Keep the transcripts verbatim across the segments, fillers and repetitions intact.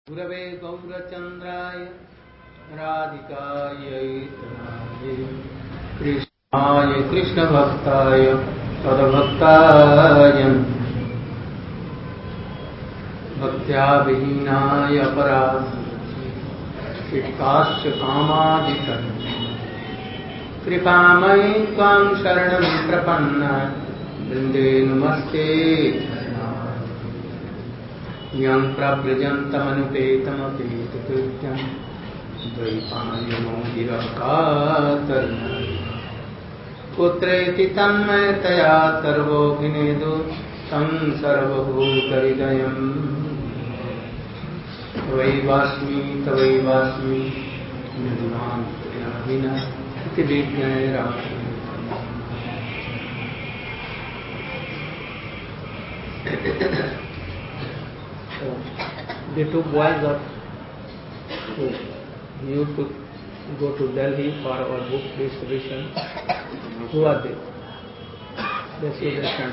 गुरवे गौरचन्द्राय राधिकायै तदायै कृष्णाय कृष्णभक्ताय तद्भक्ताय भक्त्या विहीनाय अपराधिकाश्च कामादितरन् कृपामयि त्वां शरणं प्रपन्ना वृन्दे नमस्ते यं प्रव्रजन्तमनुपेतमपेतकृत्यं द्वैपायनोऽभिरकातर्न पुत्रेति तन्मयतया सर्वोऽभिनेदो तं सर्वभूतहृदयं तवैवास्मि तवैवास्मि निर्मां विना इति विज्ञाय रामः। So, the two boys of who used to go to Delhi for our book distribution. Who are they? They should stand.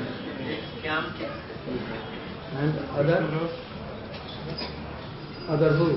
And other? Other who?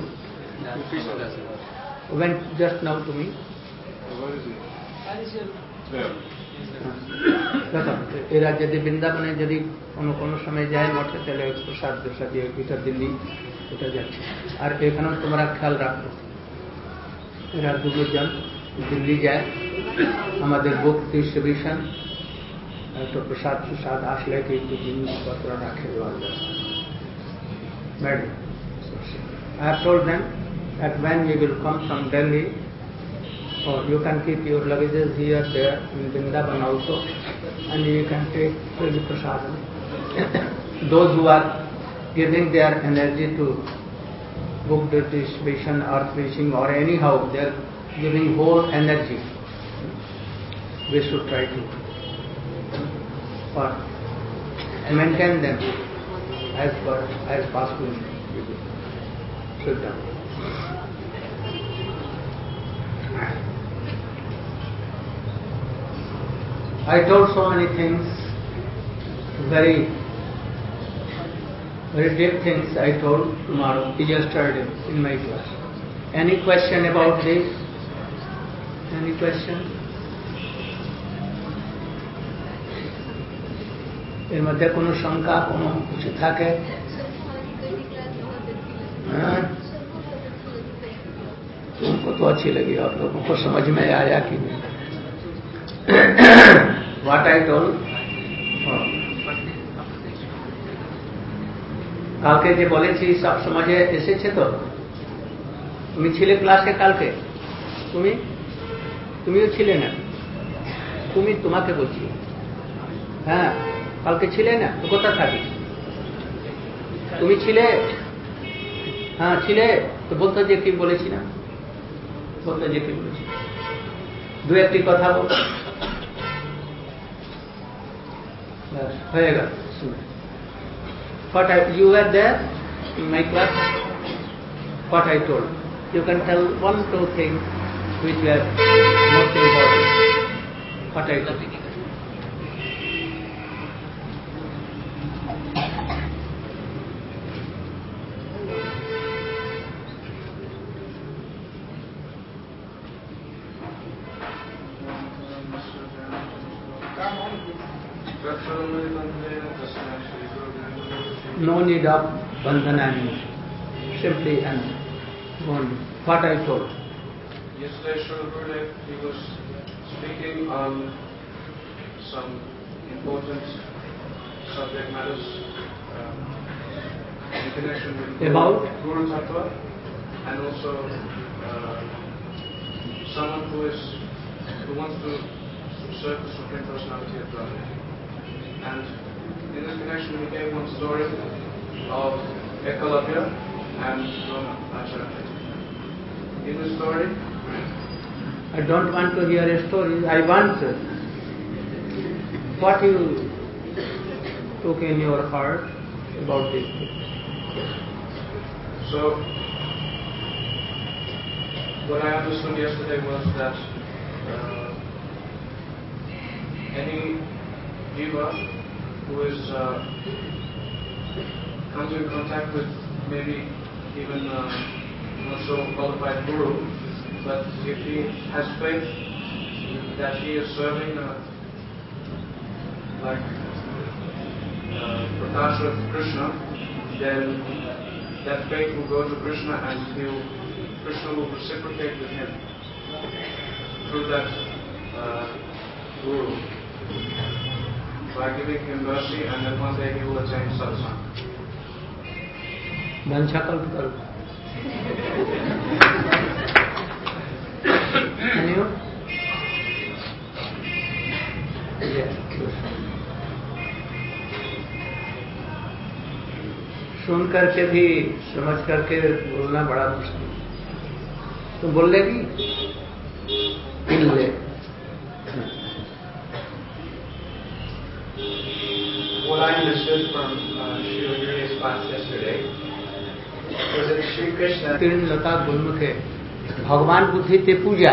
Went just now to me. Where is he? There. দেখো এরা যদি বৃন্দাবনে যদি কোনো কোনো সময় যায় মঠে তাহলে প্রসাদ প্রসাদ এটা দিল্লি এটা যাচ্ছে। আর এখানেও তোমরা খেয়াল রাখো, এরা দুজন দিল্লি যায় আমাদের বুক ডিস্ট্রিবিউশন একটু প্রসাদ প্রসাদ আসলে কিন্তু জিনিসপত্র রাখে দেওয়ার ব্যবস্থা। Madam, I have told them that when we will come from Delhi, or you can keep your luggages here, there, in Vrindavan also, and you can take the prasadam. Those who are giving their energy to book distribution or preaching or anyhow, they are giving whole energy. We should try to or maintain them as per as possible. Sit down. I told so many things, very, very deep things I told tomorrow, yesterday in my class. Any question about this? Any question? এর মধ্যে কোনো শঙ্কা কোনো কিছু থাকে? तुमको तो अच्छी लगी, आप लोगों को समझ में आया कि नहीं? What I told? কালকে যে বলেছি সব সমাজে এসেছে তো? তুমি ছিলে ক্লাসে কালকে? তুমি তুমিও ছিলে না? তুমি তোমাকে বলছি, হ্যাঁ কালকে ছিলে না তো কোথা থাকি? তুমি ছিলে? হ্যাঁ ছিলে তো বলতো যে কি বলেছি না? বলতো যে কি বলেছি? দু একটি কথা বল হয়ে গেল। What I, you were there in my class? What I told? You can tell one two things which were most important. What I told? No need of bandhana anymore. Simply and bond. What I told. Yesterday, Srila Gurudev, he was speaking on some important subject matters um, in connection with about Guru Tattva, and also uh, someone who is who wants to serve the Supreme Personality of Godhead. And in this connection, he gave one story of Ekalavya and Drona Acharya. In the story, I don't want to hear a story. I want what you took in your heart about this. So, what I understood yesterday was that uh, any jiva who is uh, comes in contact with maybe he even uh, not so qualified guru, but if he has faith that he is serving uh, like uh, Prakash of Krishna, then that faith will go to Krishna and he will, Krishna will reciprocate with him through that uh, guru by giving him mercy, and then one day he will attain satsang. Vancha kalpa. And you? Yes. सुन करके भी समझ करके बोलना बड़ा मुश्किल। तो बोल लेगी ले। What I understood from uh, Sri Guri's class yesterday was that Sri Krishna तीन लता गुलमुखे भगवान बुद्धि ते पूजा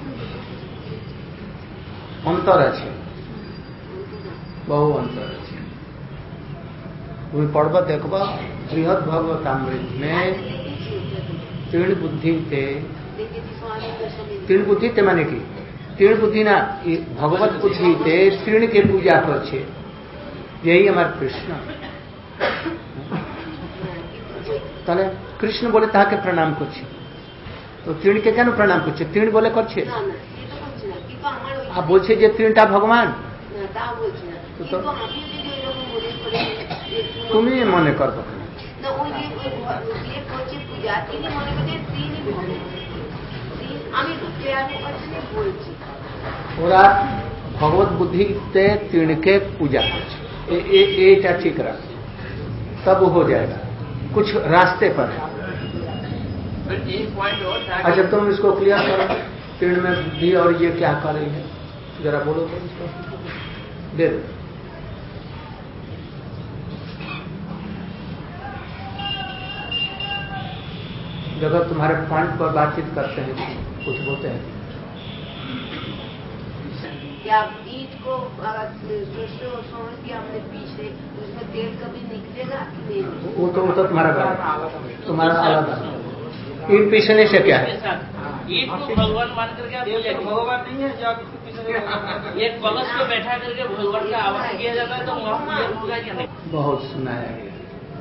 अंतर আছে बहु अंतर আছে তুমি পড়বা দেখবা বৃহৎ ভাগবতামৃত में तीन बुद्धि ते तीन बुद्धि ते माने की तीन बुद्धि ना भगवत बुद्धि ते तीन के पूजा करछे यही हमारे कृष्ण তাহলে কৃষ্ণ বলে তাহাকে প্রণাম করছে তো তৃণকে কেন প্রণাম করছে তৃণ বলে করছে আর বলছে যে তৃণটা ভগবান তুমি মনে করবো ওরা ভগবত বুদ্ধিতে তৃণকে পূজা করছে এটা ठीक रहा तब हो जाएगा कुछ रास्ते पर है। अच्छा तुम इसको क्लियर करो तीन में बुद्धि और ये क्या कर रही है जरा बोलो तो इसको दे दो। जब तुम्हारे पॉइंट पर बातचीत करते हैं कुछ बोलते हैं या ईट को समझ के हमने पीछे उसमें तेल कभी निकलेगा कि नहीं? वो तो वो तो तुम्हारा तुम्हारा आलादा ईट पीसने से क्या है ईट को भगवान मान करके आप भगवान नहीं है जो आप एक कलश को बैठा करके भगवान का आवाहन किया जाता है तो वहाँ पूजन होगा क्या नहीं? बहुत सुनाया गया।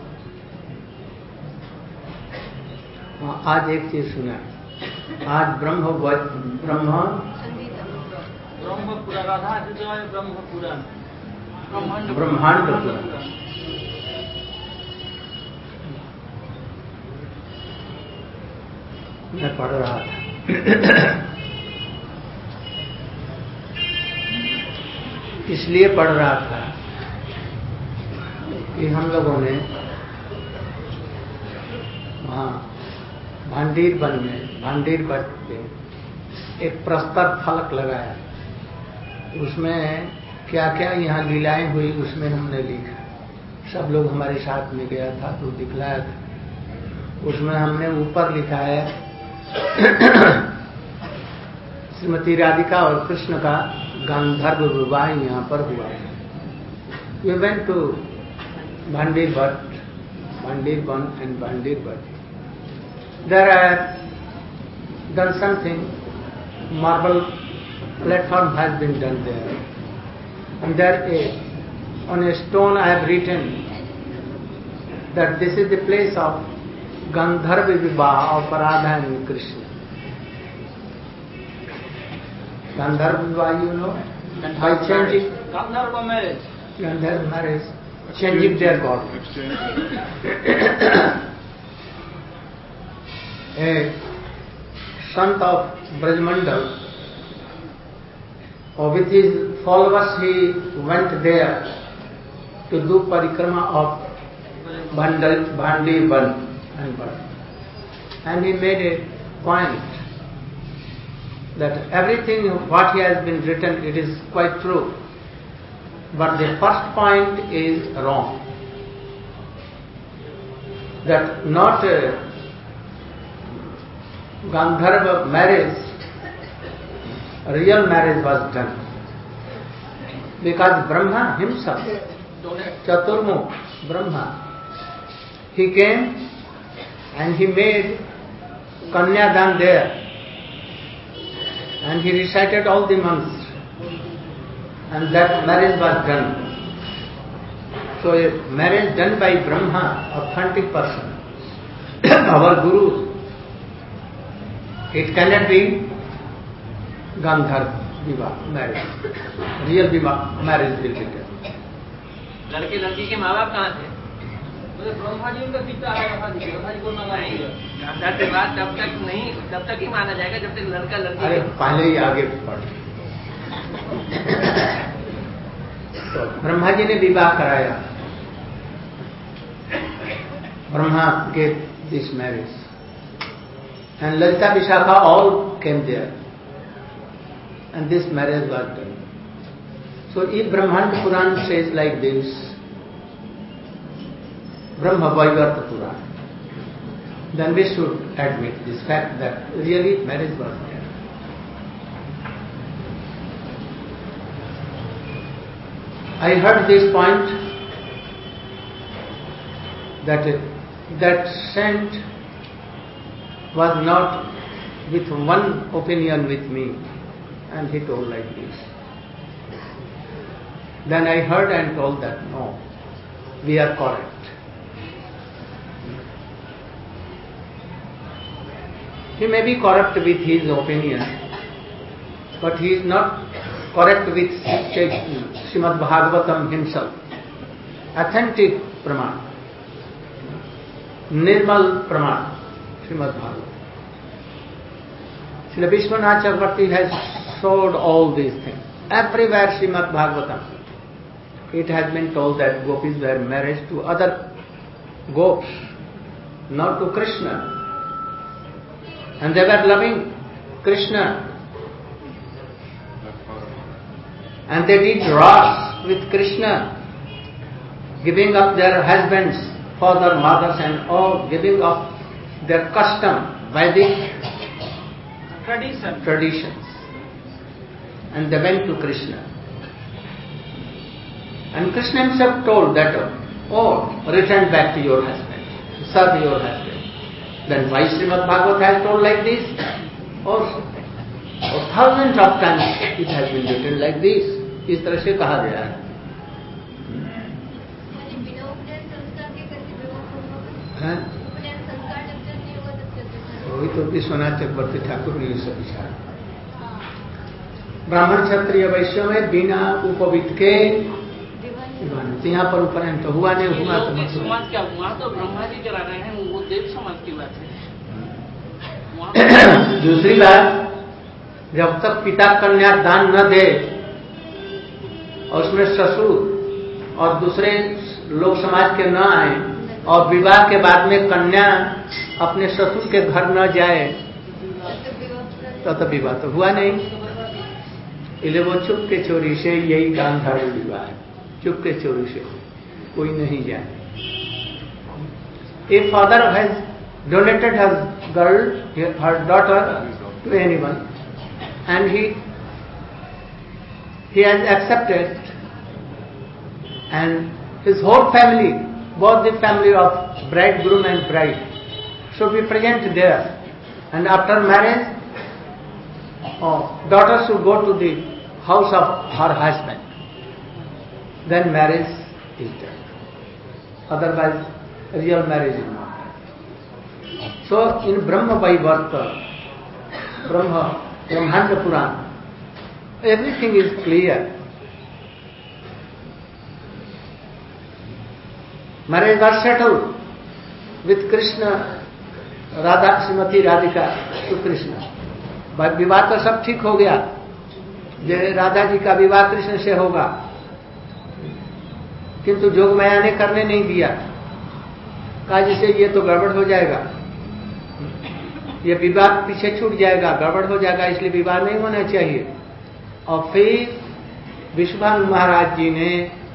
आज एक चीज सुना आज ब्रह्म ब्रह्म ब्रह्म पुराण राधा ब्रह्म पुराण ब्रह्मांड पुराण मैं पढ़ रहा था इसलिए पढ़ रहा था कि हम लोगों ने वहाँ भांडीर वन में भांडीर वन में एक प्रस्तर फलक लगाया उसमें क्या क्या यहाँ लीलाएं हुई उसमें हमने लिखा सब लोग हमारे साथ में गया था तो दिखलाया था उसमें हमने ऊपर लिखा है श्रीमती राधिका और कृष्ण का गांधर्व विवाह यहाँ पर हुआ है। We went to Bhandir Bhat, Bhandir Ban and Bhandir Bhat. There are done something, marble platform has been done there. And there is, on a stone I have written that this is the place of Gandharva Vivah of Radha and Krishna. Gandharva Vivah, you know, by changing Gandharva marriage. Gandharva marriage, changing their God. A son of Brajmandal, with his followers he went there to do parikrama of Bhandi Ban and Ban. And he made a point that everything what he has been written, it is quite true. But the first point is wrong. That not uh, Gandharva marriage, real marriage was done. Because Brahma himself, Chaturmukh Brahma, he came and he made Kanyadan there, and he recited all the months, and that marriage was done. So a marriage done by Brahma, authentic person, our Guru, it cannot be Gandharva Vivah, marriage. Real Vivah, marriage will be done. लड़के लड़की के माँ बाप कहाँ थे? ब्रह्मा जी उनका पिता है, ब्रह्मा जी ब्रह्मा जी को माना गांधार के बाद तब तक नहीं, तब तक ही माना जाएगा जब तक लड़का लड़की। अरे पहले ही आगे पढ़। तो ब्रह्मा जी ने विवाह कराया, Brahma gave this marriage, and Lalita Vishakha all came there, and this marriage was done. So if Brahmanda Puran says like this, Brahma Vaivarta Puran, then we should admit this fact that really marriage was there. I heard this point that that saint was not with one opinion with me, and he told like this. Then I heard and told that no, we are correct. He may be correct with his opinion, but he is not correct with Srimad Bhagavatam himself. Authentic Praman, Nirmal Praman, Srimad Bhagavatam. Srila Vishwanath Chakravarti has showed all these things. Everywhere Srimad Bhagavatam, it has been told that gopis were married to other gopis, not to Krishna. And they were loving Krishna. And they did ras with Krishna, giving up their husbands, father, mothers and all, giving up their custom, Vedic tradition. traditions. And they went to Krishna. And Krishna himself told that, oh, return back to your husband, serve your husband. Then why Srimad Bhagavatam has told like this? Also, oh, thousands of times it has been written like this. इस तरह से कहा गया है। वही तो विश्वनाथ चक्रवर्ती ठाकुर ने सब विचार। ब्राह्मण क्षत्रिय वैश्य में बिना उपवित के यहाँ पर उपनयन तो हुआ नहीं हुआ तो समाज क्या हुआ तो ब्रह्मा जी करा रहे हैं, वो देव समाज की बात है। दूसरी बात, जब तक पिता कन्या दान न दे और उसमें ससुर और दूसरे लोग समाज के न आए और विवाह के बाद में कन्या अपने ससुर के घर न जाए तो तो विवाह तो हुआ नहीं। इसलिए वो चुप के चोरी से, यही गांधार विवाह है, चुप के चोरी से कोई नहीं जाए। If father has donated his girl, her daughter to anyone, and he he has accepted, and his whole family, both the family of bridegroom and bride, should be present there, and after marriage, oh, daughter should go to the house of her husband. Then marriage is done. Otherwise, real marriage is not done. So, in Brahma Vaivarta, Brahma, Brahmanda Puran, everything is clear. Marriage was settled with Krishna, Radha, Srimati Radhika to Krishna. But विवाह तो सब ठीक हो गया, जे राधा जी का विवाह कृष्ण से होगा, किंतु जोग माया ने करने नहीं दिया। कहा जिसे ये तो गड़बड़ हो जाएगा, ये विवाह पीछे छूट जाएगा, गड़बड़ हो जाएगा, इसलिए विवाह नहीं होना चाहिए। और फिर विश्वभानु महाराज जी ने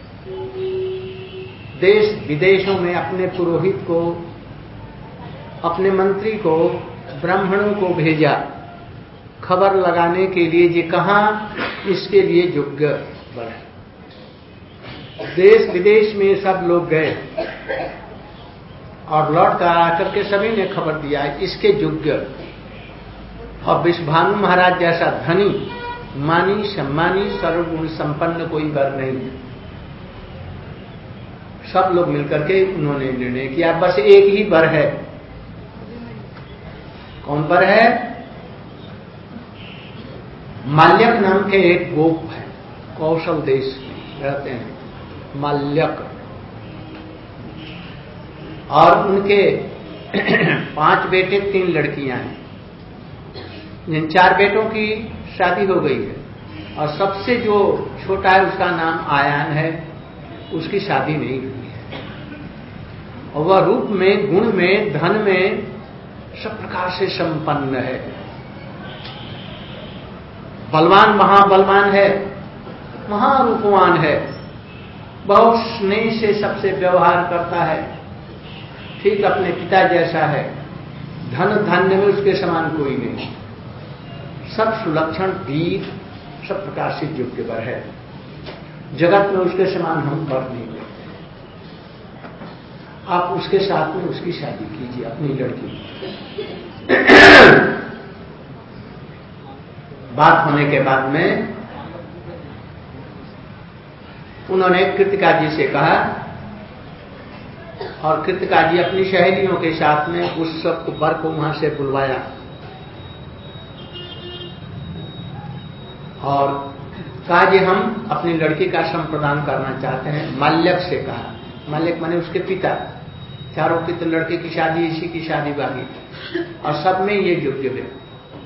देश विदेशों में अपने पुरोहित को, अपने मंत्री को, ब्राह्मणों को भेजा खबर लगाने के लिए कि कहाँ इसके लिए योग्य बढ़े। देश विदेश में सब लोग गए और लौट कर आकर के सभी ने खबर दिया इसके योग्य और विश्वभानु महाराज जैसा धनी मानी सम्मानी सर्वगुण संपन्न कोई वर नहीं है। सब लोग मिलकर के उन्होंने निर्णय किया बस एक ही वर है। कौन वर है? माल्यक नाम के एक गोप है, कौशल देश में रहते हैं माल्यक, और उनके पांच बेटे तीन लड़कियां हैं। जिन चार बेटों की शादी हो गई है और सबसे जो छोटा है उसका नाम आयान है, उसकी शादी नहीं हुई है। और वह रूप में, गुण में, धन में सब प्रकार से संपन्न है, बलवान महाबलवान है, महारूपवान है, बहुत स्नेह से सबसे व्यवहार करता है, ठीक अपने पिता जैसा है, धन धान्य में उसके समान कोई नहीं, सब सुलक्षण वीर सब प्रकार से योग्य वर है। जगत में उसके समान हम वर नहीं लेते। आप उसके साथ में उसकी शादी कीजिए अपनी लड़की। बात होने के बाद में उन्होंने कृतिका जी से कहा और कृतिका जी अपनी सहेलियों के साथ में उस सब वर को वहां से बुलवाया और कहा जी हम अपनी लड़की का संप्रदान करना चाहते हैं। माल्यक से कहा, माल्यक माने उसके पिता, चारों की तो लड़के की शादी, इसी की शादी बाकी और सब में ये योग्य व्यक्ति।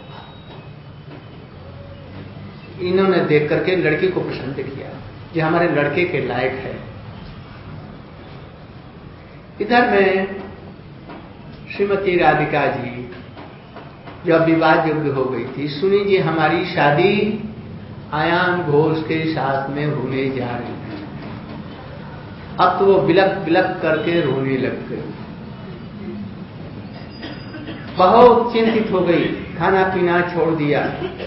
इन्होंने देख करके लड़की को पसंद किया, ये हमारे लड़के के लायक है। इधर में श्रीमती राधिका जी जब विवाह योग्य हो गई थी, सुनी जी हमारी शादी आयान घोष के साथ में होने जा रही है। अब तो वो बिलक बिलक करके रोने लग गई, बहुत चिंतित हो गई, खाना पीना छोड़ दिया।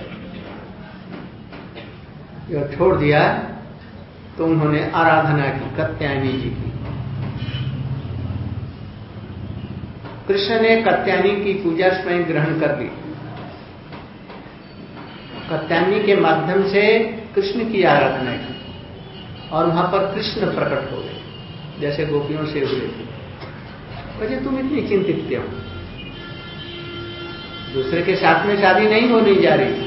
जब छोड़ दिया तो उन्होंने आराधना की कात्यायनी जी की। कृष्ण ने कात्यायनी की पूजा स्वयं ग्रहण कर ली। कात्यायनी के माध्यम से कृष्ण की आराधना की और वहां पर कृष्ण प्रकट हो गए जैसे गोपियों से हुए थे। वजह तुम इतनी चिंतित क्यों? दूसरे के साथ में शादी नहीं होने जा रही।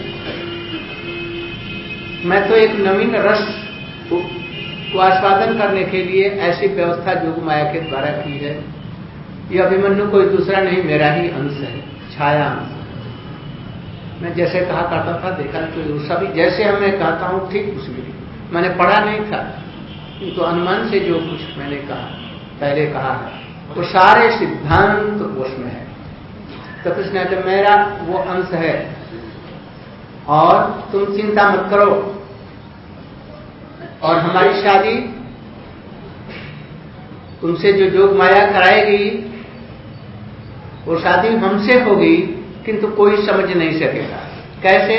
मैं तो एक नवीन रस को आस्वादन करने के लिए ऐसी व्यवस्था जोग माया के द्वारा की है। यह अभिमन्यु कोई दूसरा नहीं, मेरा ही अंश है, छाया अंश। मैं जैसे कहा करता था, देखा तो सभी जैसे हम मैं कहता हूं ठीक कुछ भी नहीं। मैंने पढ़ा नहीं था, किंतु अनुमान से जो कुछ मैंने कहा पहले कहा है वो सारे सिद्धांत उसमें है। तो कृष्ण कहते मेरा वो अंश है और तुम चिंता मत करो और हमारी शादी तुमसे जो जोग माया कराएगी वो शादी हमसे होगी, किंतु कोई समझ नहीं सकेगा। कैसे?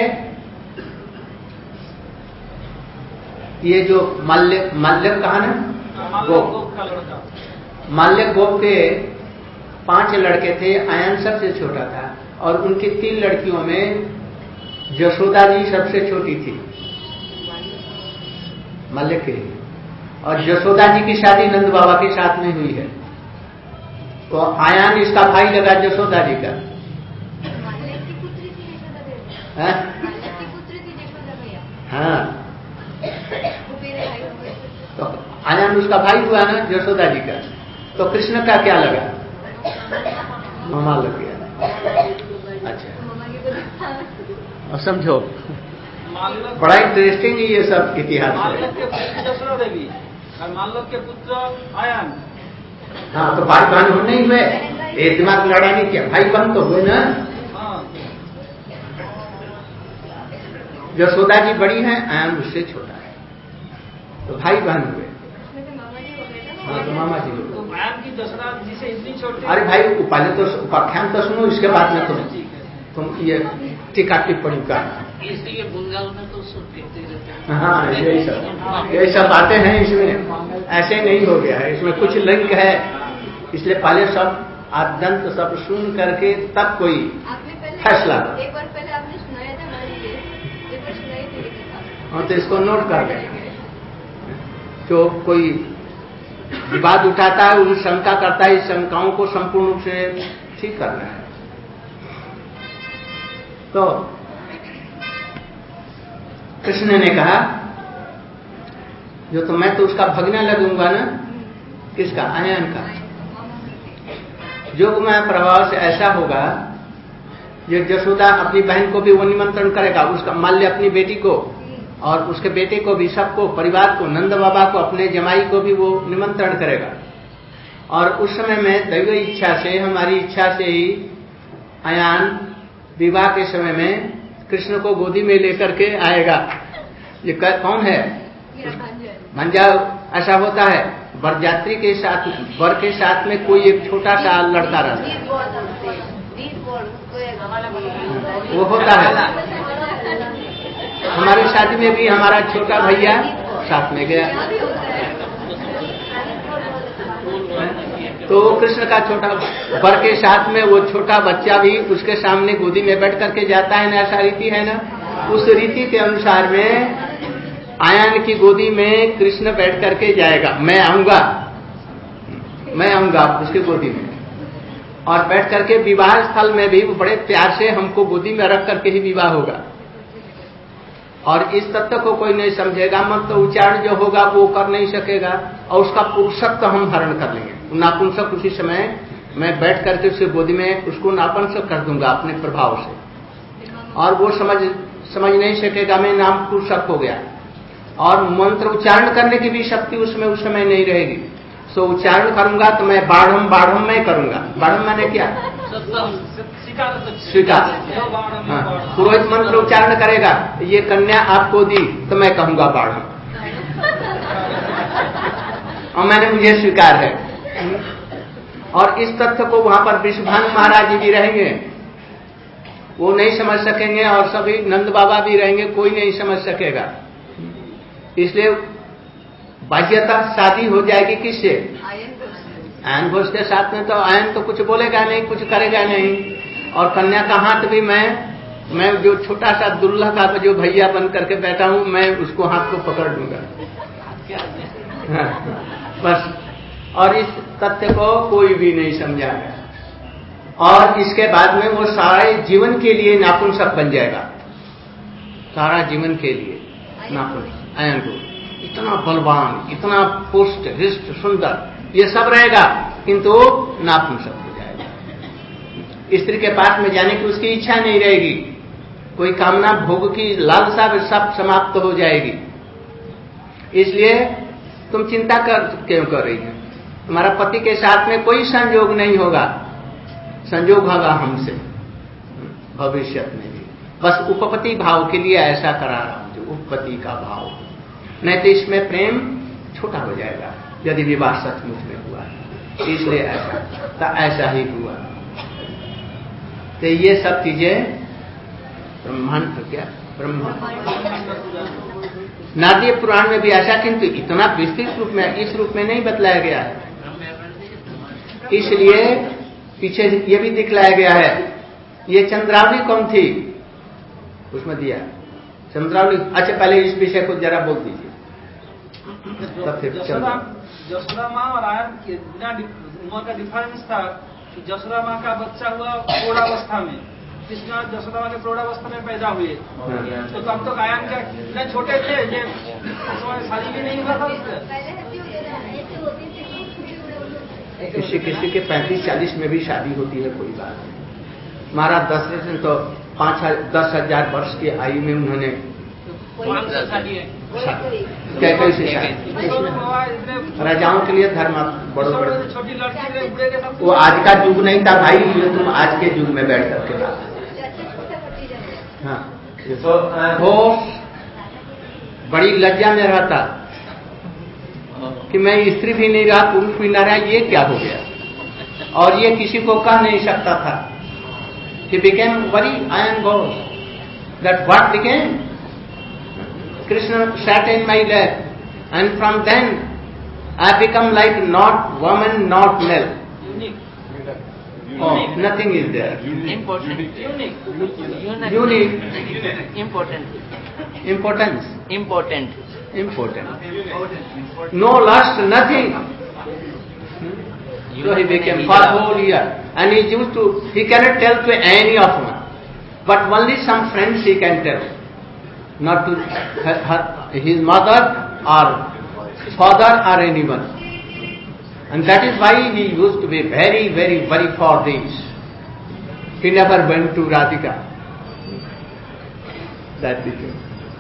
ये जो माल्य माल्यक कहा ना, गोप, माल्यक गोप के पांच लड़के थे, आयन सबसे छोटा था और उनकी तीन लड़कियों में यशोदा जी सबसे छोटी थी माल्यक के, और यशोदा जी की शादी नंद बाबा के साथ में हुई है। तो आयान इसका भाई लगा यशोदा जी का। हाँ, तो आयान उसका भाई हुआ ना यशोदा जी का। तो कृष्ण का क्या लगा? मामा लग गया। अच्छा, और समझो बड़ा इंटरेस्टिंग है ये सब इतिहास है। यशोदा देवी और माल्यक के पुत्र आयान। हाँ, तो भाई बहन हो नहीं हुए, एक दिमाग लड़ा नहीं किया, भाई बहन तो हुए ना। यशोदा जी बड़ी हैं, आयान उससे छोटा है, तो भाई बहन हुए। हाँ, तो मामा जी हुए। तो आयान की दशरथ जी से इतनी छोटी। अरे भाई पहले तो उपाख्यान तो सुनो, इसके बाद में तुम तुम ये टीका टिप्पणी करना। इसलिए बंगाल में तो सब कहते रहते हैं। हाँ, यही सब यही सब बातें हैं इसमें, ऐसे नहीं हो गया है। इसमें कुछ लिंक है, इसलिए पहले सब आद्यंत सब सुन करके तब कोई फैसला। एक बार पहले आपने सुनाया था हमारे लिए, एक बार सुनाई थी। हाँ, तो इसको नोट कर लें। जो कोई विवाद उठाता है, वो शंका करता है, इस शंकाओं को संपूर्ण रूप से ठीक करना है। तो कृष्ण ने कहा, जो तो मैं तो उसका भगना लगूंगा ना, किसका? आयन का। जोगमाया प्रभाव से ऐसा होगा, जो यशोदा अपनी बहन को भी वो निमंत्रण करेगा, उसका माल्य अपनी बेटी को और उसके बेटे को भी, सबको, परिवार को, नंद बाबा को, अपने जमाई को भी वो निमंत्रण करेगा। और उस समय में दैव इच्छा से, हमारी इच्छा से ही आयान विवाह के समय में कृष्ण को गोदी में लेकर के आएगा। ये कौन है? मंजा। ऐसा होता है वरयात्री के साथ, वर के साथ में कोई एक छोटा सा लड़का रहता है, वो होता है। हमारे शादी में भी हमारा छोटा भैया साथ में गया, तो कृष्ण का छोटा वर के साथ में वो छोटा बच्चा भी उसके सामने गोदी में बैठ करके जाता है ना, ऐसा रीति है ना। उस रीति के अनुसार में आयन की गोदी में कृष्ण बैठ करके जाएगा। मैं आऊंगा, मैं आऊंगा उसकी गोदी में, और बैठ करके विवाह स्थल में भी वो बड़े प्यार से हमको गोदी में रख करके ही विवाह होगा। और इस तत्व को कोई नहीं समझेगा, मत तो उच्चारण जो होगा वो कर नहीं सकेगा, और उसका पुरुषत्व हम हरण कर लेंगे। नापुंसक उसी समय मैं बैठ करके उसके गोदी में उसको नापुंसक कर दूंगा अपने प्रभाव से, और वो समझ समझ नहीं सकेगा मैं नाम पुरुषक हो गया। और मंत्र उच्चारण करने की भी शक्ति उसमें उस समय नहीं रहेगी। सो उच्चारण करूंगा तो मैं बाढ़म बाढ़म मैं करूंगा। बाढ़म मैंने क्या? स्वीकार। हाँ, पुरोहित मंत्र उच्चारण करेगा, ये कन्या आपको दी, तो मैं कहूंगा बाढ़म, और मैंने मुझे स्वीकार है। और इस तथ्य को वहां पर विश्वभानु महाराज जी भी रहेंगे, वो नहीं समझ सकेंगे, और सभी नंद बाबा भी रहेंगे, कोई नहीं समझ सकेगा। इसलिए बाह्यता शादी हो जाएगी किससे? आयन घोष के साथ में। तो आयन तो कुछ बोलेगा नहीं, कुछ करेगा नहीं, और कन्या का हाथ भी मैं मैं जो छोटा सा दुल्हा का जो भैया बन करके बैठा हूं, मैं उसको हाथ को पकड़ लूंगा। हाँ, बस। और इस तथ्य को कोई भी नहीं समझाएगा, और इसके बाद में वो सारे जीवन के लिए नापुंसक बन जाएगा, सारा जीवन के लिए नापुंसक। आयन को इतना बलवान, इतना पुष्ट हृष्ट सुंदर, ये सब रहेगा, किंतु नापुंसक हो जाएगा। स्त्री के पास में जाने की उसकी इच्छा नहीं रहेगी, कोई कामना भोग की लालसा सब समाप्त हो जाएगी। इसलिए तुम चिंता कर क्यों कर रही है? तुम्हारा पति के साथ में कोई संयोग नहीं होगा, संयोग होगा हमसे भविष्य में भी। बस उपपत्ति भाव के लिए ऐसा करा रहा हूं, जो उपपत्ति का भाव, नहीं तो इसमें प्रेम छोटा हो जाएगा यदि विवाह सचमुच में हुआ है। इसलिए ऐसा तो ऐसा ही हुआ। तो ये सब चीजें ब्रह्मांड क्या ब्रह्म नाट्य पुराण में भी ऐसा, किंतु इतना विस्तृत रूप में, इस रूप में नहीं बतलाया गया है। इसलिए पीछे ये भी दिखलाया गया है। ये चंद्रावली कौन थी उसमें दिया चंद्रावली। अच्छा, पहले इस विषय को जरा बोल दीजिए, तब फिर जसोदा माँ और आयन बिना उम्र का डिफरेंस था कि जसोदा माँ का बच्चा हुआ प्रौढ़ावस्था में, कृष्ण जसोदा माँ के प्रौढ़ावस्था में पैदा हुए। तो तब तक आयन का इतने छोटे थे, ये शादी भी नहीं हुआ था उससे। किसी किसी के पैंतीस चालीस में भी शादी होती है, कोई बात नहीं। महाराज दशरथ ने तो पांच दस हजार वर्ष की आयु में उन्होंने कैसे शादी, राजाओं के लिए धर्म बड़ो बड़े, वो आज का युग नहीं था भाई, जो तुम आज के युग में बैठ करके बात। हाँ, वो बड़ी लज्जा में रहता कि मैं स्त्री भी नहीं रहा, पुरुष भी न रहा, ये क्या हो गया। और ये किसी को कह नहीं सकता था। He became very iron ghost. That what became? Krishna sat in my lap, and from then I become like not woman, not male. Oh, nothing is there. Important. Unique. Unique. Unique. Important. Importance. Important. Important. No lust, nothing. Hmm? So he became for whole year. And he used to, he cannot tell to any of them. But only some friends he can tell. Not to her, her, his mother or father or anyone. And that is why he used to be very, very, very for this. He never went to Radhika. That became.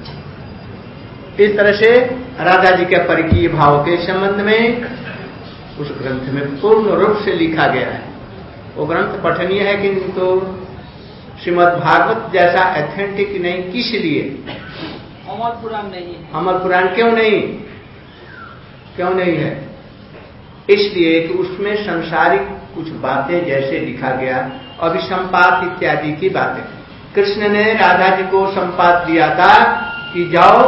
इस तरह से राधा जी के परिकीय भाव के संबंध में उस ग्रंथ में पूर्ण रूप से लिखा गया है। वो ग्रंथ पठनीय है, किंतु श्रीमद् भागवत जैसा एथेंटिक नहीं। किस लिए? अमल पुराण नहीं है। अमल पुराण क्यों नहीं? क्यों नहीं है? इसलिए कि उसमें संसारिक कुछ बातें जैसे लिखा गया, अभिसंपात इत्यादि की बातें। कृष्ण ने राधा जी को संपात दिया था कि जाओ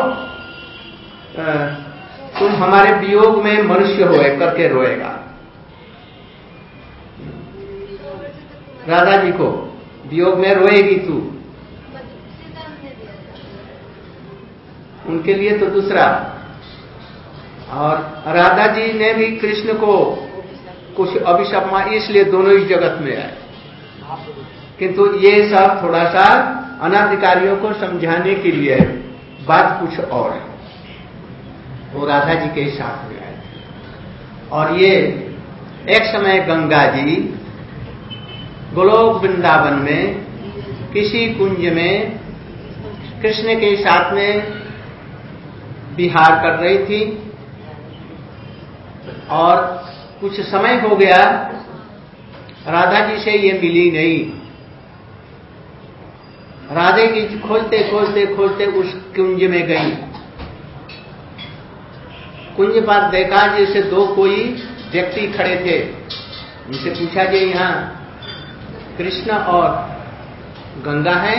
तुम हमारे वियोग में मनुष्य होए करके रोएगा। राधा जी को वियोग में रोएगी तू। उनके लिए तो दूसरा। और राधा जी ने भी कृष्ण को कुछ अभिशाप मारा, इसलिए दोनों इस जगत में आए। किंतु ये सब थोड़ा सा अनाधिकारियों को समझाने के लिए है, बात कुछ और है। वो राधा जी के साथ में आए थे। और ये एक समय गंगा जी गोलोक वृंदावन में किसी कुंज में कृष्ण के साथ में विहार कर रही थी, और कुछ समय हो गया राधा जी से ये मिली नहीं। राधे की खोजते खोजते खोजते उस कुंज में गई। कुंज पर देखा जैसे दो कोई व्यक्ति खड़े थे। उनसे पूछा जी यहाँ कृष्ण और गंगा है?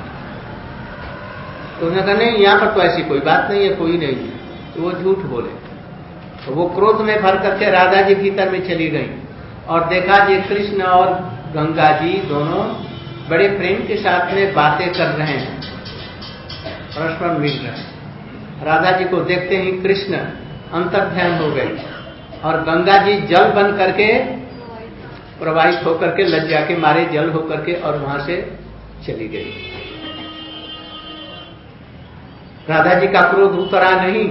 तो उन्होंने कहा नहीं, यहाँ पर तो ऐसी कोई बात नहीं है, कोई नहीं है। तो वो झूठ बोले। तो वो क्रोध में भर करके राधा जी भीतर में चली गई और देखा जी कृष्ण और गंगा जी दोनों बड़े प्रेम के साथ में बातें कर रहे हैं, परस्पर मिल रहे हैं। राधा जी को देखते ही कृष्ण अंतर्ध्यान हो गए और गंगा जी जल बन करके प्रवाहित होकर के लज्जा के मारे जल होकर के और वहां से चली गई। राधा जी का क्रोध उतरा नहीं।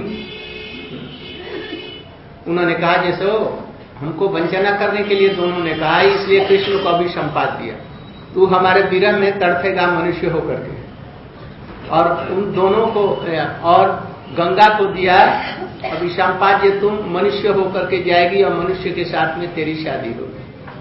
उन्होंने कहा जैसे हमको वंचना करने के लिए दोनों ने कहा, इसलिए कृष्ण को अभी संपात दिया। तू हमारे विरह में तड़फेगा मनुष्य होकर के। और उन दोनों को और गंगा को दिया अभिसंपात, ये तुम मनुष्य होकर के जाएगी और मनुष्य के साथ में तेरी शादी होगी।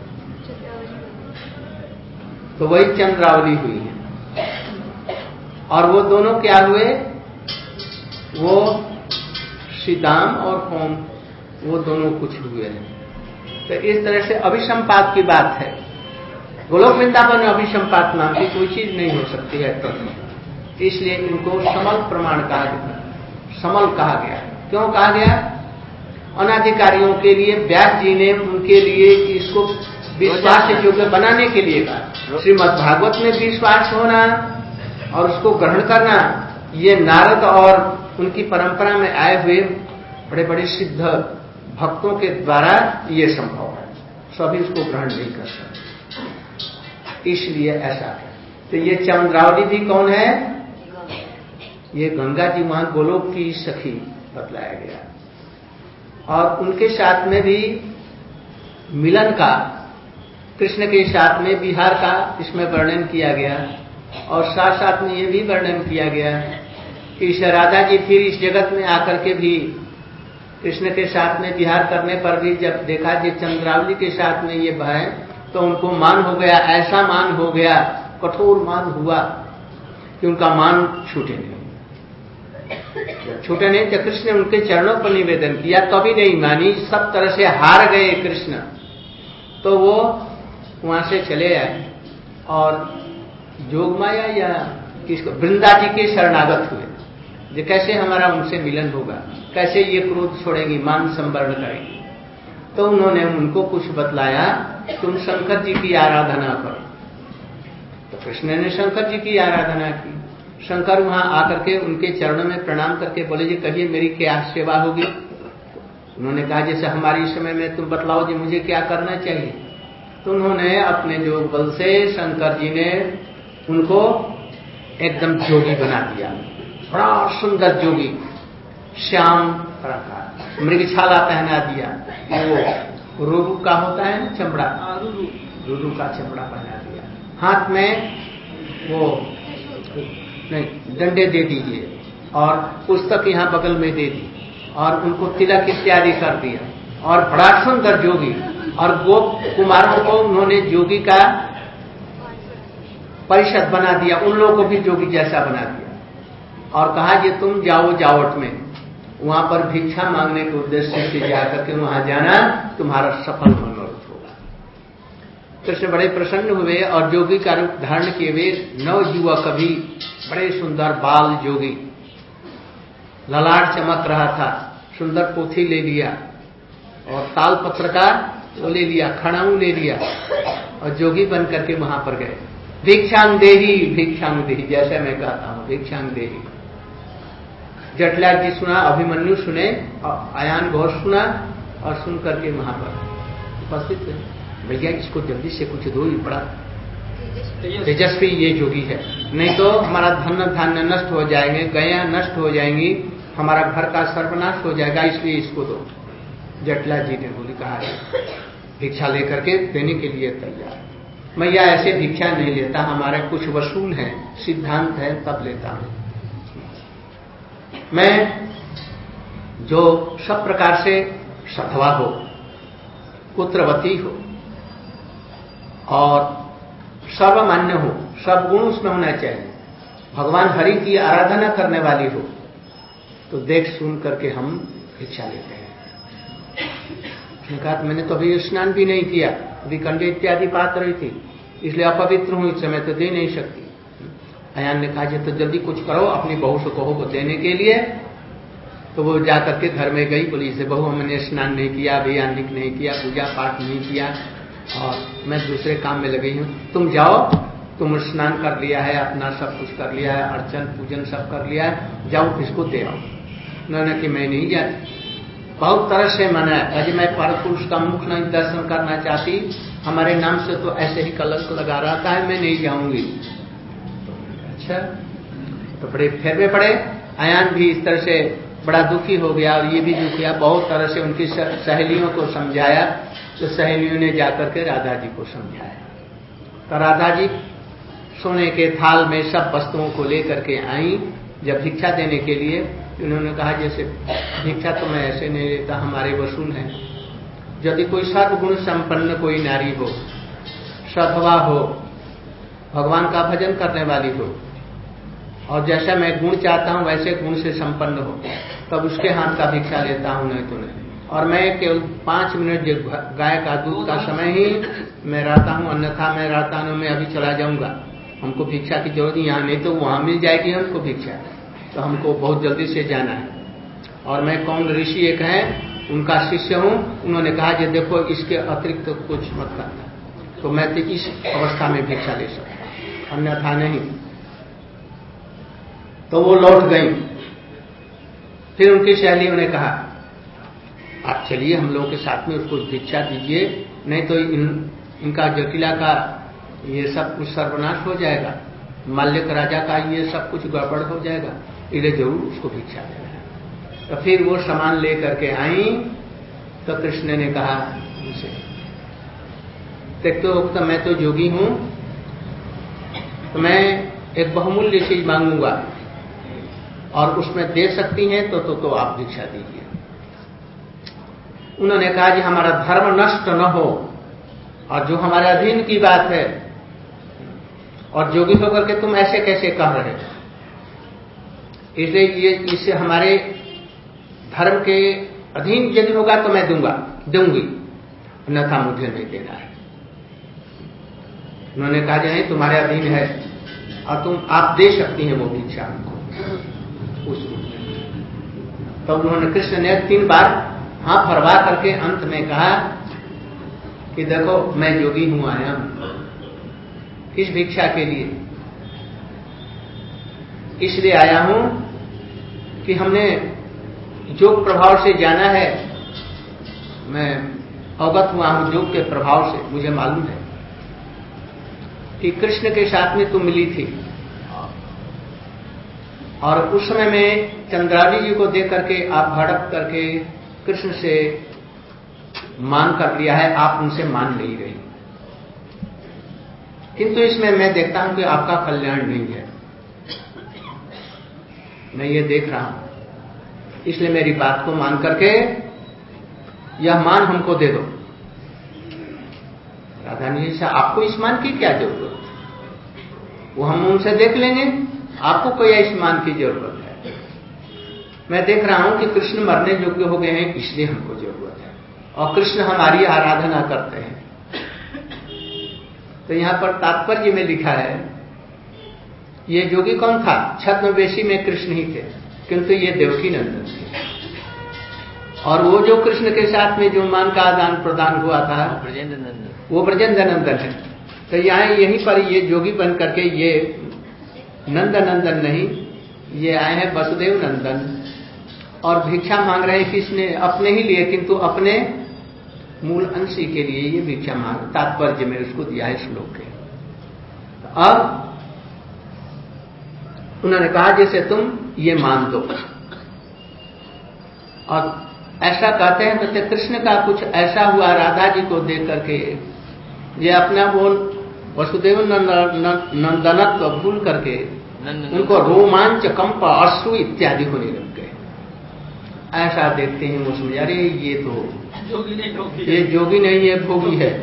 तो वही चंद्रावली हुई है। और वो दोनों क्या हुए? वो श्रीदाम और कौन, वो दोनों कुछ हुए हैं। तो इस तरह से अभिसंपात की बात है। गोलोक वृंदावन में अभिसंपात नाम की कोई चीज नहीं हो सकती है तो, इसलिए इनको समल प्रमाण कहा गया, समल कहा गया। क्यों कहा गया? अनाधिकारियों के लिए व्यास जी ने उनके लिए इसको विश्वास योग्य बनाने के लिए कहा। श्रीमद् भागवत में विश्वास होना और उसको ग्रहण करना, ये नारद और उनकी परंपरा में आए हुए बड़े बड़े सिद्ध भक्तों के द्वारा ये संभव है। सभी इसको ग्रहण नहीं कर सकते, इसलिए ऐसा है। तो ये चंद्रावली भी कौन है? ये गंगा जी वहां गोलोक की सखी बतलाया गया। और उनके साथ में भी मिलन का, कृष्ण के साथ में विहार का इसमें वर्णन किया गया। और साथ साथ में ये भी वर्णन किया गया कि राधा जी फिर इस जगत में आकर के भी कृष्ण के साथ में विहार करने पर भी जब देखा कि चंद्रावली के साथ में ये बहे तो उनको मान हो गया, ऐसा मान हो गया, कठोर मान हुआ कि उनका मान छूटे नहीं। छूटे नहीं तो कृष्ण ने उनके चरणों पर निवेदन किया, कभी तो नहीं मानी, सब तरह से हार गए कृष्ण। तो वो वहां से चले आए और जोगमाया या किसको, वृंदा जी के शरणागत हुए। जो कैसे हमारा उनसे मिलन होगा, कैसे ये क्रोध छोड़ेंगी, मान संवरण करेंगी। तो उन्होंने उनको कुछ बतलाया, तुम शंकर जी की आराधना करो। तो कृष्ण ने शंकर जी की आराधना की। शंकर वहां आकर के उनके चरणों में प्रणाम करके बोले जी कहिए मेरी क्या सेवा होगी। उन्होंने कहा जैसे हमारी समय में तुम बतलाओ जी मुझे क्या करना चाहिए। तो उन्होंने अपने योग बल से शंकर जी ने उनको एकदम जोगी बना दिया, बड़ा सुंदर जोगी, श्याम रखा, मृगछाला पहना दिया, वो रुरु का होता है ना चमड़ा, रुरु का चमड़ा पहना दिया, हाथ में वो नहीं डंडे दे दीजिए और पुस्तक यहाँ बगल में दे दी और उनको तिलक इत्यादि कर दिया और बड़ा सुंदर जोगी। और गोप कुमारों को उन्होंने जोगी का परिषद बना दिया, उन लोगों को भी जोगी जैसा बना दिया और कहा कि तुम जाओ जावट में, वहां पर भिक्षा मांगने के उद्देश्य से जाकर के वहां जाना, तुम्हारा सफल मनोरथ होगा। कृष्ण बड़े प्रसन्न हुए और जोगी का रूप धारण किए हुए नव युवक भी बड़े सुंदर बाल जोगी, ललाट चमक रहा था, सुंदर पोथी ले लिया और ताल पत्र का वो ले लिया, खड़ाऊ ले लिया और जोगी बन करके वहां पर गए। भिक्षांग देही भिक्षांग देही, जैसे मैं कहता हूं भिक्षांग देही। जटलाल जी सुना, अभिमन्यु सुने और आयान घोष सुना और सुन करके वहां पर उपस्थित थे। भैया इसको जल्दी से कुछ दो, ही बड़ा तेजस्वी ये जोगी है, नहीं तो हमारा धन धान्य नष्ट हो जाएंगे, गया नष्ट हो जाएंगी, हमारा घर का सर्वनाश हो जाएगा, इसलिए इसको दो। जटला जी ने बोली कहा भिक्षा लेकर के देने के लिए तैयार। मैं यह ऐसे भिक्षा नहीं लेता, हमारे कुछ वसूल है, सिद्धांत है, तब लेता हूं। मैं जो सब प्रकार से सधवा हो, पुत्रवती हो और सर्वमान्य हो, सब गुण उसमें होना चाहिए, भगवान हरि की आराधना करने वाली हो, तो देख सुन करके हम भिक्षा लेते हैं। उसने कहा मैंने तो अभी स्नान भी नहीं किया, अभी कंडे इत्यादि पात रही थी, इसलिए अपवित्र हूं, इस समय तो दे नहीं सकती। अयान ने कहा तो जल्दी कुछ करो, अपनी बहू से कहो को देने के लिए। तो वो जाकर के घर में गई, बोली से बहू हमने स्नान नहीं किया, अभियानिक नहीं किया, पूजा पाठ नहीं किया और मैं दूसरे काम में लगी हूं, तुम जाओ, तुम स्नान कर लिया है, अपना सब कुछ कर लिया है, अर्चन पूजन सब कर लिया है, जाओ इसको दे आओ। उन्होंने कि मैं नहीं जाती, बहुत तरह से मना है, अजय मैं पर पुरुष का मुख नहीं दर्शन करना चाहती, हमारे नाम से तो ऐसे ही कलंक लगा रहता है, मैं नहीं जाऊंगी। अच्छा, तो बड़े फेर में पड़े। अयान भी इस तरह से बड़ा दुखी हो गया और ये भी दुखी हुआ, बहुत तरह से उनकी सहेलियों को समझाया, तो सहेलियों ने जाकर के राधा जी को समझाया। तो राधा जी सोने के थाल में सब वस्तुओं को लेकर के आई। जब भिक्षा देने के लिए उन्होंने कहा जैसे भिक्षा तो मैं ऐसे नहीं लेता, हमारे वसूल हैं, यदि कोई सर्वगुण संपन्न कोई नारी हो, सधवा हो, भगवान का भजन करने वाली हो और जैसा मैं गुण चाहता हूं वैसे गुण से संपन्न हो, तब उसके हाथ का भिक्षा लेता हूं, नहीं तो नहीं। और मैं केवल पांच मिनट जो गाय का दूध का समय ही मैं रहता हूं, अन्यथा मैं रहता हूं, मैं अभी चला जाऊंगा, हमको भिक्षा की जरूरत नहीं, यहाँ नहीं तो वहां मिल जाएगी हमको भिक्षा, तो हमको बहुत जल्दी से जाना है। और मैं कौन ऋषि एक है, उनका शिष्य हूं, उन्होंने कहा कि देखो इसके अतिरिक्त तो कुछ मत करना, तो मैं तो इस अवस्था में भिक्षा ले सकता, अन्यथा नहीं। तो वो लौट गई। फिर उनकी सहेलियों ने कहा आप चलिए हम लोगों के साथ में उसको भिक्षा दीजिए, नहीं तो इन, इनका जटिला का ये सब कुछ सर्वनाश हो जाएगा, माल्यक राजा का ये सब कुछ गड़बड़ हो जाएगा, इसलिए जरूर उसको भिक्षा देना है। तो फिर वो सामान ले करके आई। तो कृष्ण ने कहा उनसे तो, तो मैं तो जोगी हूं, तो मैं एक बहुमूल्य चीज मांगूंगा और उसमें दे सकती हैं तो तो, तो आप भिक्षा दीजिए। उन्होंने कहा कि हमारा धर्म नष्ट न हो और जो हमारे अधीन की बात है, और जोगी होकर के तुम ऐसे कैसे कह रहे हो, इसलिए ये इससे हमारे धर्म के अधीन यदि होगा तो मैं दूंगा दूंगी, अन्यथा मुझे नहीं देना है। उन्होंने कहा कि नहीं तुम्हारे अधीन है और तुम आप दे सकती हैं वो भिक्षा हमको उस रूप में। तो उन्होंने कृष्ण ने तीन बार हाथ फरवा करके अंत में कहा कि देखो मैं योगी हूं, आया हूं किस भिक्षा के लिए? इसलिए आया हूं कि हमने योग प्रभाव से जाना है, मैं अवगत हुआ हूं योग के प्रभाव से, मुझे मालूम है कि कृष्ण के साथ में तुम मिली थी और उस समय में चंद्रावली जी को देख करके आप भड़क करके कृष्ण से मान कर लिया है, आप उनसे मान नहीं रही। किंतु इसमें मैं देखता हूं कि आपका कल्याण नहीं है, मैं ये देख रहा हूं, इसलिए मेरी बात को मान करके यह मान हमको दे दो। राधारानी जी से आपको इस मान की क्या जरूरत? वो हम उनसे देख लेंगे, आपको कोई इस मान की जरूरत है? मैं देख रहा हूं कि कृष्ण मरने योग्य हो गए हैं, इसलिए हमको जरूरत है, और कृष्ण हमारी आराधना करते हैं। तो यहां पर तात्पर्य में लिखा है, ये योगी कौन था? छद्मवेशी में कृष्ण ही थे, किंतु ये देवकी नंदन थे। और वो जो कृष्ण के साथ में जो मान का आदान प्रदान हुआ था ब्रजेंद्र नंदन, वो ब्रजेंद्र नंदन है। तो यहाँ यहीं पर ये जोगी बन करके ये नंद नंदन नहीं, ये आए हैं वसुदेव नंदन, और भिक्षा मांग रहे हैं किसने? अपने ही लिए, किंतु अपने मूल अंशी के लिए ये भिक्षा मांग, तात्पर्य में उसको दिया है श्लोक के। अब उन्होंने कहा जैसे तुम ये मान दो, और ऐसा कहते हैं तो कृष्ण का कुछ ऐसा हुआ राधा जी को देख करके, ये अपना वो वसुदेव नंदनत्व भूल करके उनको रोमांच, कंप, अश्रु इत्यादि होने लग गए। ऐसा देखते हैं उसमें, अरे ये तो जोगी नहीं ढोंगी, ये जोगी नहीं है, भोगी है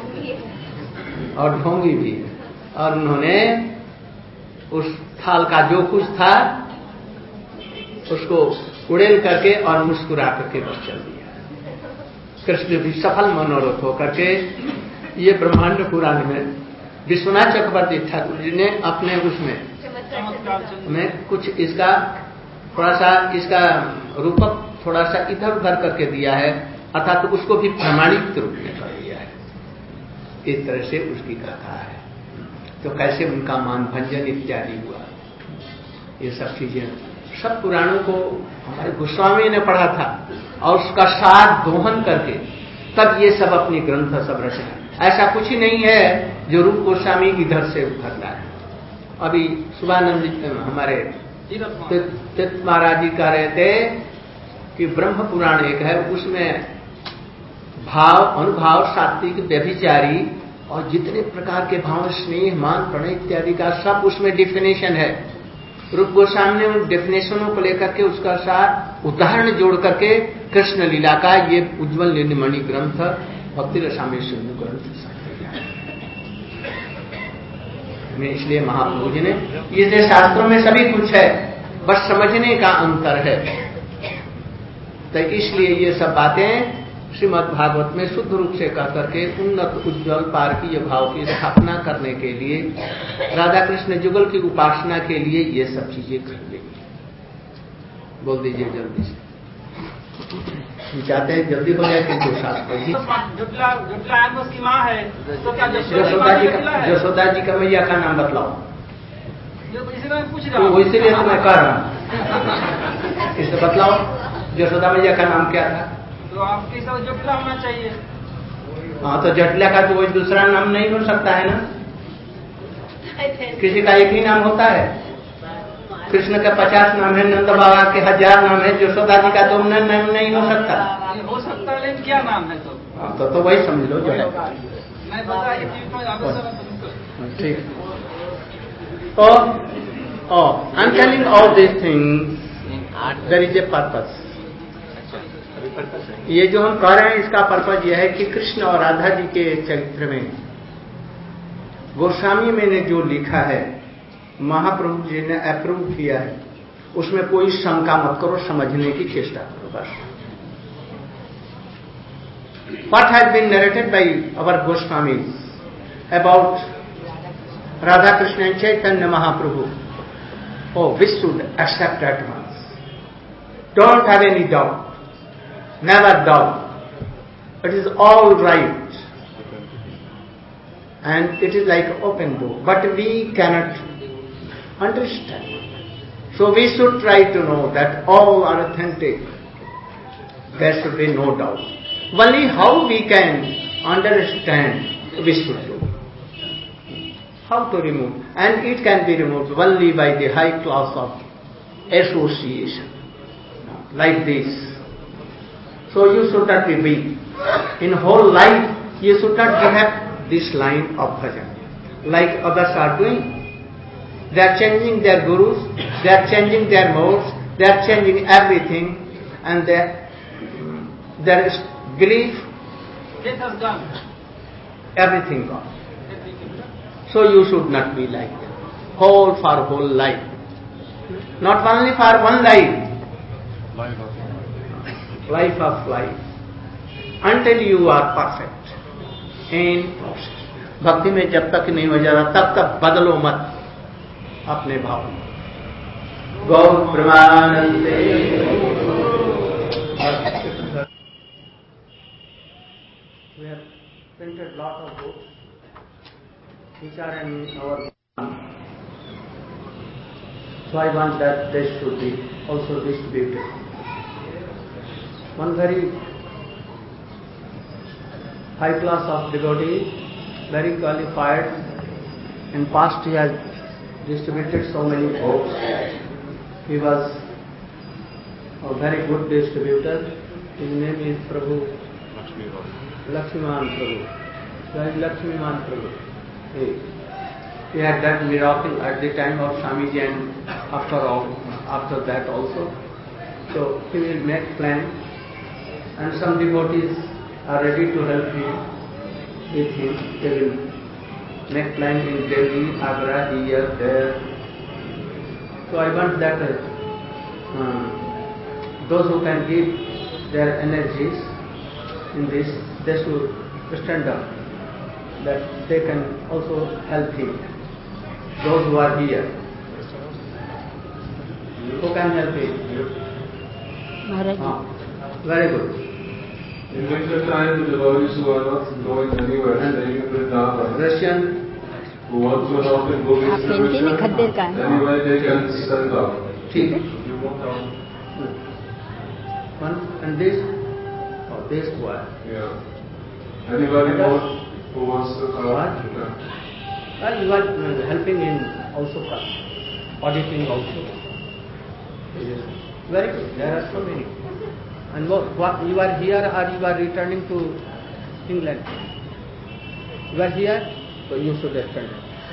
और ढोंगी भी है। और उन्होंने उस थाल का जो कुछ था उसको उड़ेल करके और मुस्कुरा करके बस चल दिया। कृष्ण भी सफल मनोरथ होकर के, ये ब्रह्मांड पुराण में विश्वनाथ चक्रवर्ती ठाकुर जी ने अपने उसमें में कुछ इसका थोड़ा सा इसका रूपक थोड़ा सा इधर उधर करके दिया है, अर्थात तो उसको भी प्रमाणित रूप में कर दिया है। इस तरह से उसकी कथा है। तो कैसे उनका मान भंजन इत्यादि हुआ, ये सब चीजें सब पुराणों को हमारे गोस्वामी ने पढ़ा था, और उसका सार दोहन करके तब ये सब अपनी ग्रंथ सब रचे। ऐसा कुछ ही नहीं है जो रूप गोस्वामी इधर से उधर लाए। अभी सुभानंद हमारे तीर्थ महाराज जी कह रहे थे कि ब्रह्म पुराण एक है, उसमें भाव, अनुभाव, सात्विक, व्यभिचारी और जितने प्रकार के भाव, स्नेह, मान, प्रणय इत्यादि का सब उसमें डिफिनेशन है। रूप गोस्वामी ने उन डेफिनेशनों को लेकर के उसका साथ उदाहरण जोड़ करके कृष्ण लीला का ये उज्ज्वल नीलमणि ग्रंथ भक्ति रसामृत सिंधु ग्रंथ में, इसलिए महाप्रभु जी ने ये शास्त्रों में सभी कुछ है, बस समझने का अंतर है। तो इसलिए ये सब बातें श्रीमद् भागवत में शुद्ध रूप से कह करके उन्नत उज्ज्वल पारकीय भाव की स्थापना करने के लिए, राधा कृष्ण जुगल की उपासना के लिए ये सब चीजें कर लेंगे। बोल दीजिए जल्दी से, हम चाहते हैं जल्दी हो जाए, किंतु शास्त्र जी जुटला जुटला की माँ है, तो क्या यशोदा जी का यशोदा जी का मैया का नाम बतलाओ। इसीलिए पूछ रहा तो हूँ, इसीलिए तो मैं कह रहा हूँ, इसे बतलाओ यशोदा मैया का नाम क्या था? तो आपके हिसाब से जटिला होना चाहिए। हाँ, तो जटिला का तो कोई दूसरा नाम नहीं हो सकता है ना, किसी का एक ही नाम होता है। कृष्ण का पचास नाम है, नंद बाबा के हजार नाम है, यशोदा जी का तो नाम नहीं हो सकता। हो सकता है, लेकिन क्या नाम है? तो हाँ, तो, तो वही समझ लो जो है। मैं बता ठीक। और I am telling all this things, there is a purpose. ये जो हम कह रहे हैं इसका पर्पज यह है कि कृष्ण और राधा जी के चरित्र में गोस्वामी में ने जो लिखा है, महाप्रभु जी ने अप्रूव किया है, उसमें कोई शंका मत करो, समझने की चेष्टा करो बस। What has been narrated by our Goswamis about Radha Krishna and Chaitanya Mahaprabhu? Oh, we should accept at once. Don't have any doubt. never doubt. It is all right. And it is like open door. But we cannot understand. So we should try to know that all are authentic. There should be no doubt. Only how we can understand we should do. How to remove. And it can be removed only by the high class of association. Like this. So you should not be weak. In whole life you should not give up this line of bhajan. Like others are doing. They are changing their gurus, they are changing their modes, they are changing everything, and their, their belief, Death has gone. everything gone. So you should not be like that. Whole for whole life. Not only for one life. Life of Life of life. Until you are perfect in process. भक्ति में जब तक नहीं हो जाता तब तक बदलो मत अपने भाव में. गौर प्रेमानंदे. We have printed lot of books which are in our. So I want that they should be also distributed. One very high class of devotee, very qualified. In past he has distributed so many books. He was a very good distributor. His name is Prabhu Lakshmiman Prabhu. Very Lakshmiman Prabhu. He, he had done miracle at the time of Swamiji and after all, after that also. So he will make plan, and some devotees are ready to help him with him. They will make plan in Delhi, Agra, here, there. So I want that uh, um, those who can give their energies in this, they should stand up, that they can also help him. Those who are here, who can help him? Ah, very good. In winter time, the devotees who are not going anywhere, staying in Vrindavan, Russian, who want to help in book distribution, anyway they can stand up. ठीक. One and this, oh, this one. Yeah. Anybody more who wants to help? What? Yeah. Well, you are uh, helping in also auditing also. Yes. Very good. There are so many. And more. What, you are here or you are returning to England? You are here, so you should attend.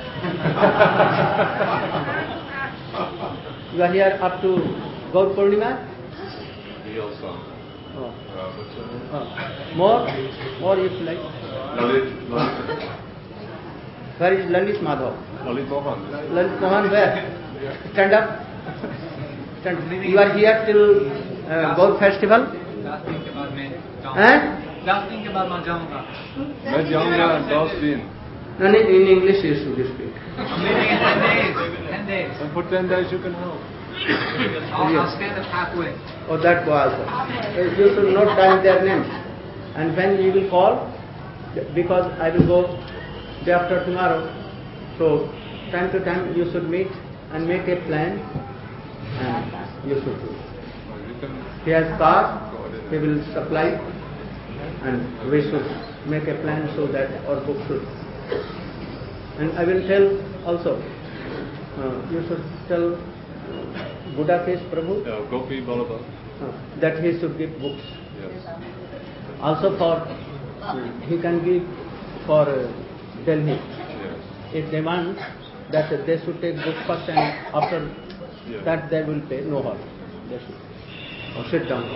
You are here up to Gaur Purnima? He also. Oh. Uh, what's your name? Oh. More? More if like. Lalit. Lalit. Where is Lalit Madhav? Lalit Mohan. Lalit Mohan where? Stand up. Stand. You are here till uh, Gaur festival? दस दिन के बाद मैं हैं? दस दिन के बाद मैं जाऊंगा. मैं जाऊंगा दस दिन. No, no, in English you should speak. I'm leaving in ten days. Ten days. And for ten days you can help. I'll, I'll stand up halfway. Oh, that was also. Uh, You should note down their names. And when you will call, because I will go day after tomorrow, so time to time you should meet and make a plan, and you should do. He has car, he will supply, and we should make a plan so that our book should. And I will tell also, uh, you should tell Buddha Face Prabhu Yeah, Gopi Ballabha. uh, that he should give books. Yes. Also for, uh, he can give for uh, Delhi. Yes. If they want that they should take book first and after Yes. that they will pay, no harm. They should. Or sit down.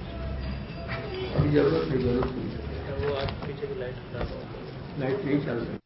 अभी जरूरत नहीं जरूरत नहीं. वो आज पीछे की light खराब हो. लाइट नहीं चल रही.